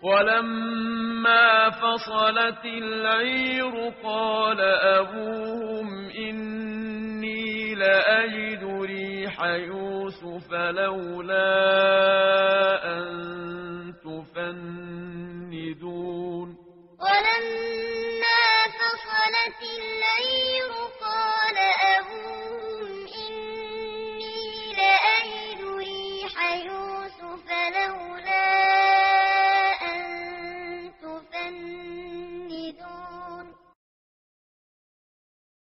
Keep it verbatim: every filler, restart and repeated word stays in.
ولما فصلت العير قال أبوهم إني لأجد ريح يوسف لولا أن تفندون ولما فصلت العير قال أبوهم إني لأجد ريح يوسف لولا